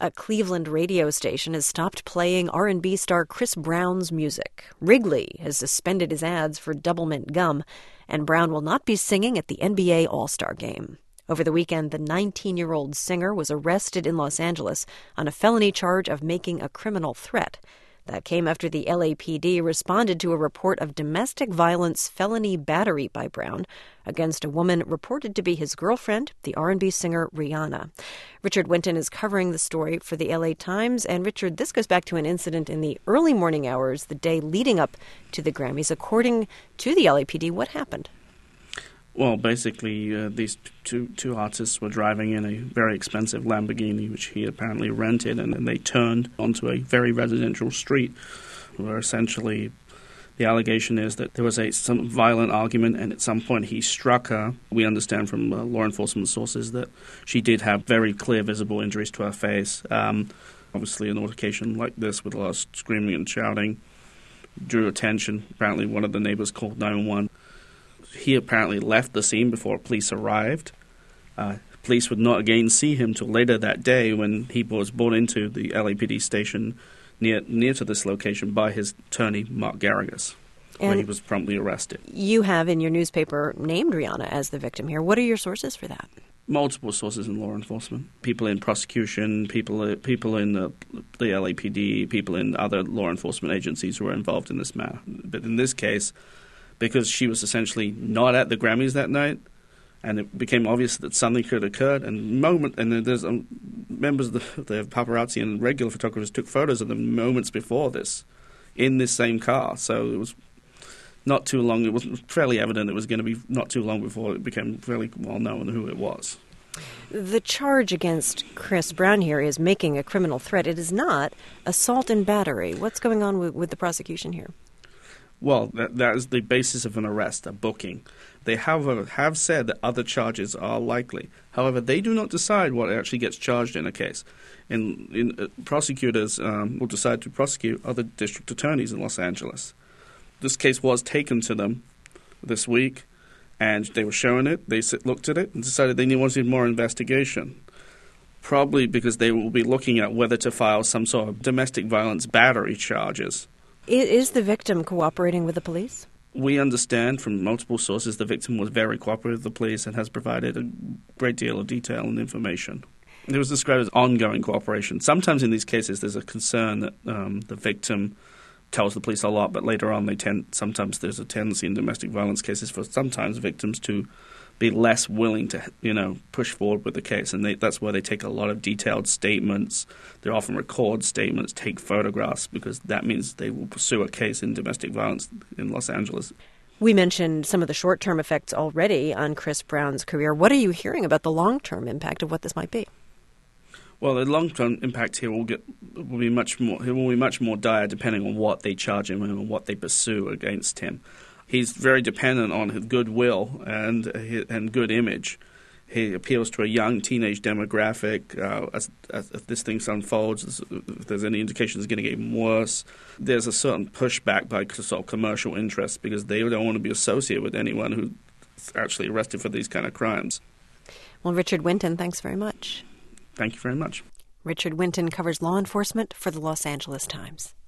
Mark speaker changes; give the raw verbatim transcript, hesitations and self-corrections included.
Speaker 1: A Cleveland radio station has stopped playing R and B star Chris Brown's music. Wrigley has suspended his ads for Double Mint gum, and Brown will not be singing at the N B A All-Star Game. Over the weekend, the nineteen-year-old singer was arrested in Los Angeles on a felony charge of making a criminal threat. That came after the L A P D responded to a report of domestic violence felony battery by Brown against a woman reported to be his girlfriend, the R and B singer Rihanna. Richard Winton is covering the story for the L A Times. And Richard, this goes back to an incident in the early morning hours, the day leading up to the Grammys. According to the L A P D, what happened?
Speaker 2: Well, basically, uh, these two two artists were driving in a very expensive Lamborghini, which he apparently rented, and then they turned onto a very residential street, where essentially the allegation is that there was a some violent argument, and at some point he struck her. We understand from uh, law enforcement sources that she did have very clear, visible injuries to her face. Um, obviously, an altercation like this with a lot of screaming and shouting drew attention. Apparently, one of the neighbors called nine one one. He apparently left the scene before police arrived. Uh, police would not again see him till later that day when he was brought into the L A P D station near near to this location by his attorney, Mark Garrigus, and where he was promptly arrested.
Speaker 1: You have in your newspaper named Rihanna as the victim here. What are your sources for that?
Speaker 2: Multiple sources in law enforcement, people in prosecution, people people in the, the L A P D, people in other law enforcement agencies who were involved in this matter. But in this case, because she was essentially not at the Grammys that night, and it became obvious that something could have occurred. And moment, and there's um, members of the, the paparazzi and regular photographers took photos of them moments before this, in this same car. So it was not too long. It was fairly evident it was going to be not too long before it became fairly well known who it was.
Speaker 1: The charge against Chris Brown here is making a criminal threat. It is not assault and battery. What's going on with, with the prosecution here?
Speaker 2: Well, that, that is the basis of an arrest, a booking. They have, uh, have said that other charges are likely. However, they do not decide what actually gets charged in a case. In, in, uh, prosecutors um, will decide to prosecute other district attorneys in Los Angeles. This case was taken to them this week, and they were showing it. They looked at it and decided they wanted more investigation, probably because they will be looking at whether to file some sort of domestic violence battery charges.
Speaker 1: Is the victim cooperating with the police?
Speaker 2: We understand from multiple sources the victim was very cooperative with the police and has provided a great deal of detail and information. It was described as ongoing cooperation. Sometimes in these cases there's a concern that um, the victim tells the police a lot, but later on they tend. Sometimes there's a tendency in domestic violence cases for sometimes victims to be less willing to, you know, push forward with the case, and they, that's why they take a lot of detailed statements. They often record statements, take photographs, because that means they will pursue a case in domestic violence in Los Angeles.
Speaker 1: We mentioned some of the short-term effects already on Chris Brown's career. What are you hearing about the long-term impact of what this might be?
Speaker 2: Well, the long-term impact here will get will be much more. It will be much more dire depending on what they charge him and what they pursue against him. He's very dependent on his goodwill and and good image. He appeals to a young teenage demographic. Uh, as, as, as this thing unfolds, if there's any indication it's going to get even worse, there's a certain pushback by sort of commercial interests because they don't want to be associated with anyone who's actually arrested for these kind of crimes.
Speaker 1: Well, Richard Winton, thanks very much.
Speaker 2: Thank you very much.
Speaker 1: Richard Winton covers law enforcement for the Los Angeles Times.